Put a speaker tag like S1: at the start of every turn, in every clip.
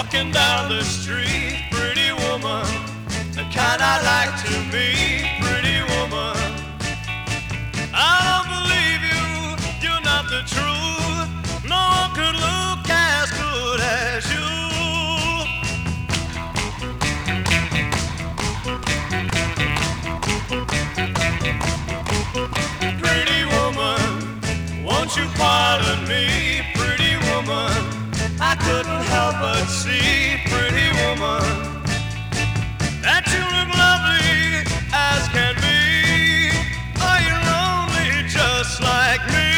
S1: Walking down the street, pretty woman, the kind I like to meet, pretty woman. I don't believe you, you're not the truth. No one could look as good as you. Pretty woman, won't you pardon me, pretty woman? I couldn't help but see, pretty woman, that you look lovely as can be. Are you lonely just like me?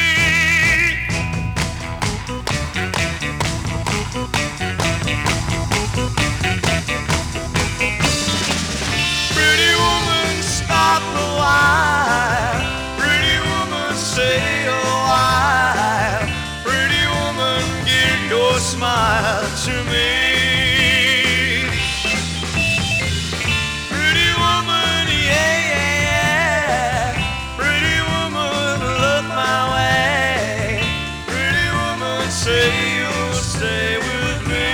S1: Pretty woman, stop a while. Pretty woman, say a while. Pretty woman, give your smile to me. Pretty woman, yeah, yeah, yeah. Pretty woman, look my way. Pretty woman, say you'll stay with me.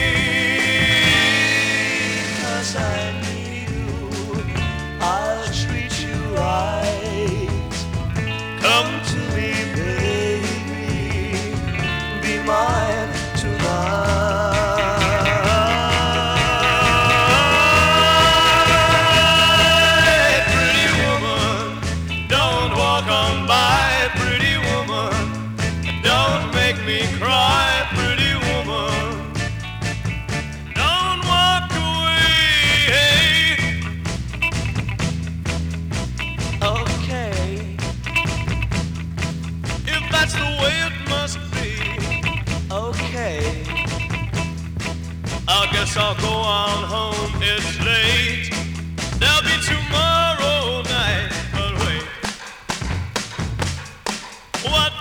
S1: 'Cause I need you, I'll treat you right. Come to me, baby, be mine tonight. Pretty woman, don't walk on by, pretty woman. Don't make me cry, pretty woman. Don't walk away. Okay, if that's the way it must be, okay. I guess I'll go on home, it's late. There'll be tomorrow night, but wait. What